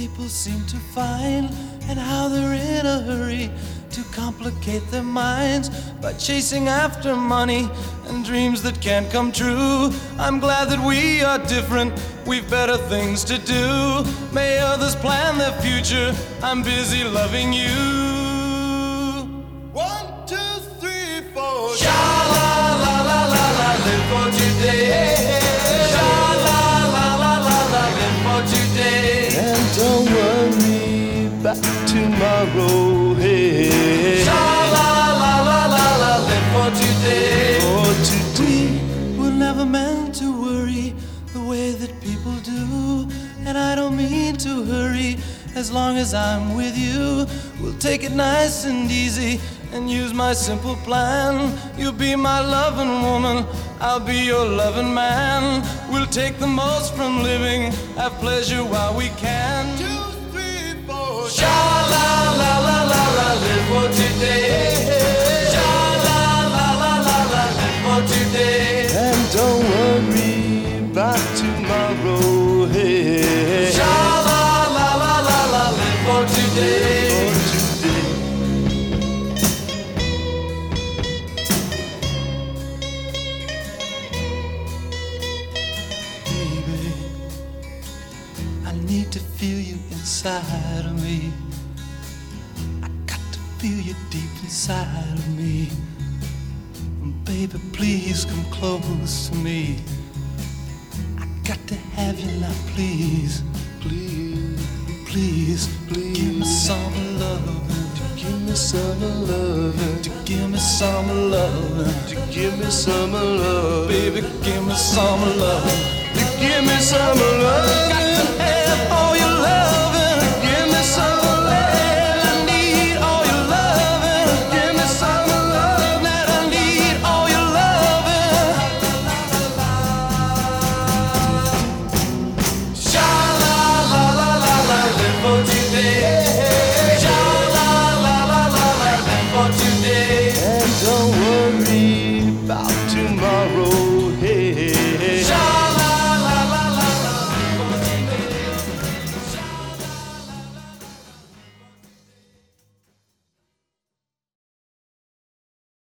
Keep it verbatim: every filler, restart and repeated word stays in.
people seem to find, and how they're in a hurry to complicate their minds by chasing after money and dreams that can't come true. I'm glad that we are different, we've better things to do. May others plan their future, I'm busy loving you. One, two, three, four. Sha-la-la-la-la-la, live for today. Sha-la-la-la-la-la, live for today. And don't worry about tomorrow, hey. Sha-la-la-la-la-la, live for today. For today. We were never meant to worry the way that people do, and I don't mean to hurry. As long as I'm with you, we'll take it nice and easy and use my simple plan. You'll be my loving woman, I'll be your loving man. We'll take the most from living, have pleasure while we can. Two, three, four. Sha-la-la-la-la-la, live for today. Sha-la-la-la-la-la, live for today. And don't worry about tomorrow, hey. Sha-la-la-la-la-la, live for today. I need to feel you inside of me. I got to feel you deep inside of me. Baby, please come close to me. I got to have you now, please. Please, please, please. Give me some loving. To give me some loving. To give me some loving. To give me some love. Baby, give me some love. To give me some love.